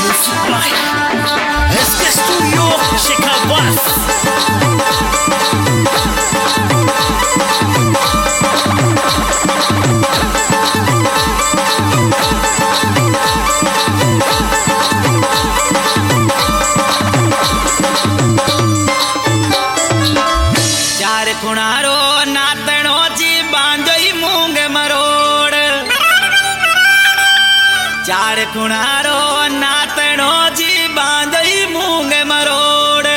Este estudio Checabas. चार खुणारो नातणो जी बांधई मूंग मरोड़। चार खुणारो नातणो जी बांधई मूंग मरोड़।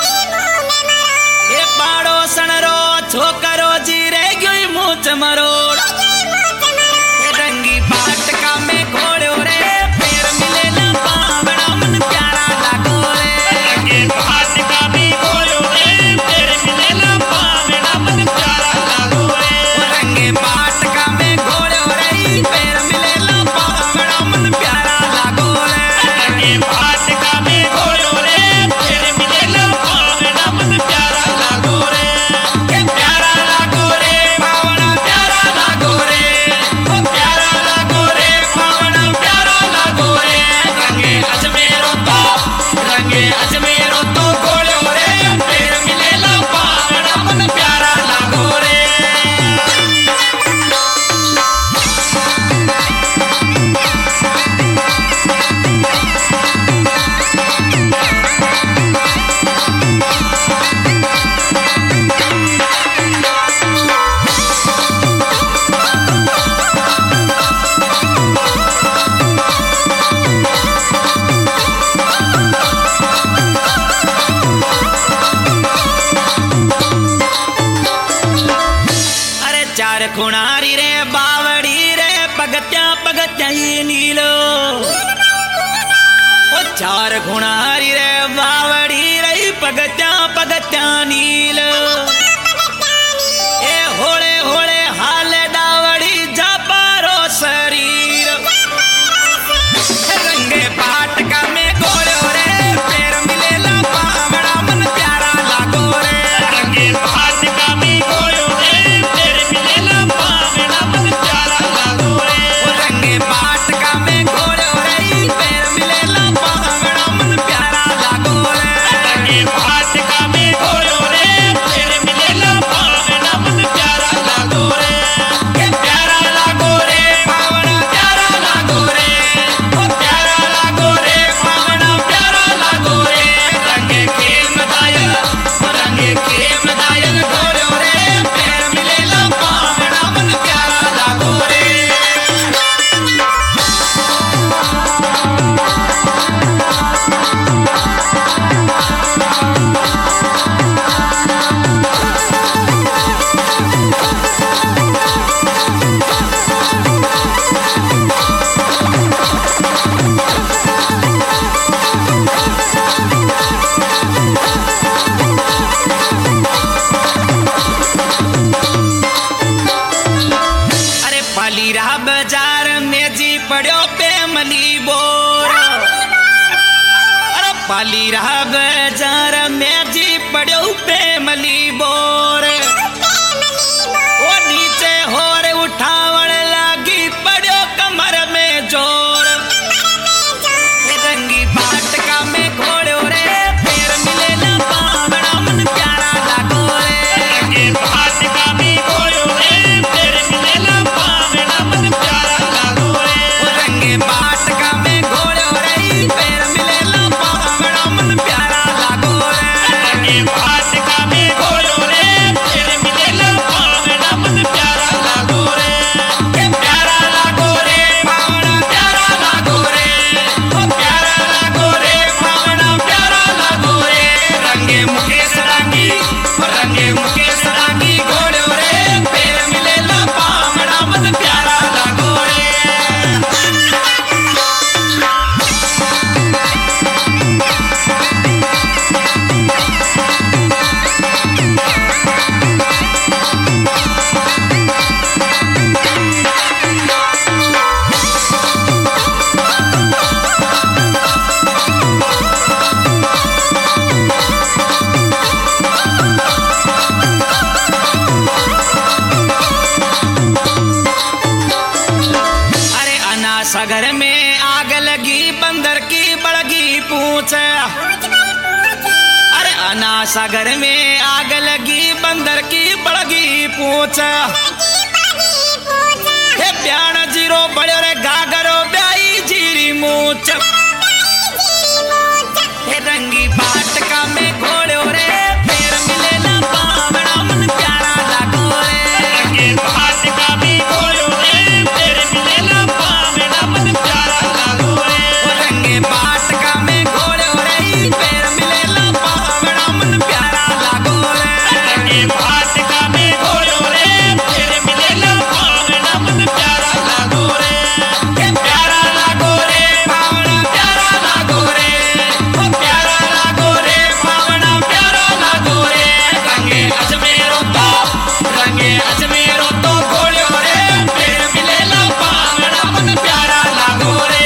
ए पाड़ो सणरो छोकरो जी रे गई मूच मरोड़। ए रंगी पाटका में घोड़ो रे पैर मिले ना पावड़ा मन प्यारा लागो रे। रंगे पाटका में घोड़ो रे पैर मिले ना पावड़ा मन प्यारा लागो रे। रंगे पाटका में घोड़ो रे पैर मिले ना पावड़ा मन प्यारा लागो रे। रंगे पाटका में घोड़ो रे पैर मिले ना पावड़ा मन प्यारा लागो रे। के प्यारा लागो रे पावड़ा प्यारा लागो रे। ओ प्यारा लागो रे पावड़ा प्यारा लागो रे। रंगे अजमेरो तो घोड़ो रे पैर मिले ना पावड़ा मन प्यारा लागो रे। अरे चार खुणारी रे बावड़ी रे पगत्या पगत्या ये नीलो। ओ चार खुणारी रे बावड़ी रे पगत्या पगत्या नील। ए होळे होळे हाल डावड़ी जापारो शरीर। रंगे पाटका में घोड़ो रे पैर मिले ला पावड़ा मन प्यारा लागो रे। रंगे पाटका में घोड़ो रे पैर मिले ना पावड़ा मन प्यारा लागो रे। रंगे पाटका में घोड़ो रे पैर मिले ला पावड़ा मन प्यारा लागो रे। रंगे पाटका में घोड़ो रे पैर मिले ना पावड़ा मन प्यारा लागो रे। के प्यारा लागो रे पावड़ा प्यारा लागो रे। ओ प्यारा लागो रे पावड़ा प्यारा लागो रे। रंगे खेल में दायल घोड़ो रे पैर मिले ला पावड़ा मन प्यारा लागो रे। अरे पालीरा बाजार में जी पड़ो पे मनी बोर। अरे पालीरा बाजार में जी पड़ो पे मनी बोर। वो नीचे होर उठावण लागी पड़ो कमर में जोर। रंगी पाटका में घोड़ो रे पैर मिले ना पावड़ा मन प्यारा लागो रे। रंगे पाटका में घोड़ो रे पैर मिले ना पावड़ा मन प्यारा लागो रे। रंगे पाटका में घोड़ो रे पैर मिले ला पावड़ा मन प्यारा लागो रे। रंगे पाटका में घोड़ो रे सागर में आग लगी बंदर की बड़गी पूछ हे प्याण जीरो बड़ो रे गागरो ब्याई जीरी मूछ हे रंगी बाटका में घोड़ो रे पैर मिले ना पावड़ा मन प्यारा लागो रे रंगे बाटका में घोड़ो रे पैर मिले ना पावड़ा मन प्यारा लागो रे रंगे बाटका में घोड़ो रे पैर मिले ना पावड़ा मन प्यारा लागो रे रंगे बाटका में घोड़ो रे पैर मिले ना पावड़ा मन प्यारा लागो रे हे प्यारा लागो रे पावड़ा प्यारा लागो रे ओ प्यारा लागो रे पावड़ा प्यारा लागो रे रंगे अजमेरो तो घोड़ो रे पैर मिले ना पावड़ा मन प्यारा लागो रे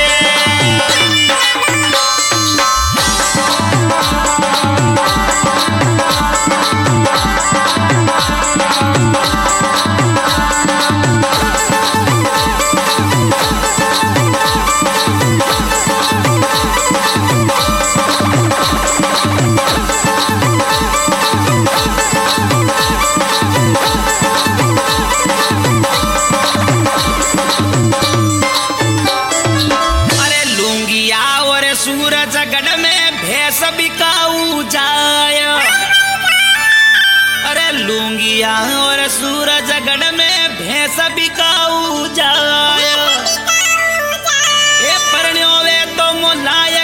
अरे लुंगिया और सूरज गढ़ में भैंस बिकाऊ जाय अरे लुंगिया और सूरज गढ़ में भैंस बिकाऊ जाय ए परण्यो वे तो मोलाय